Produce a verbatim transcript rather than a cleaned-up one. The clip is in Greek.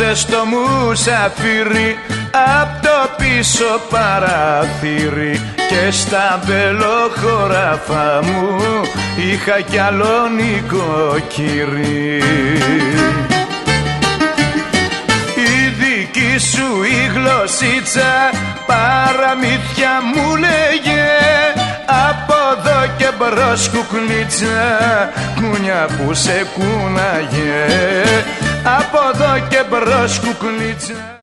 ήρθες στο μουσαφίρι απ' το πίσω παραθύρι και στα μπελοχωράφα μου είχα κι άλλο νοικοκύρι. Η δική σου η γλωσσίτσα παραμύθια μου λέγε, από εδώ και μπρος κουκλίτσα, κούνια που σε κούναγε, από εδώ και μπρος κουκλίτσα.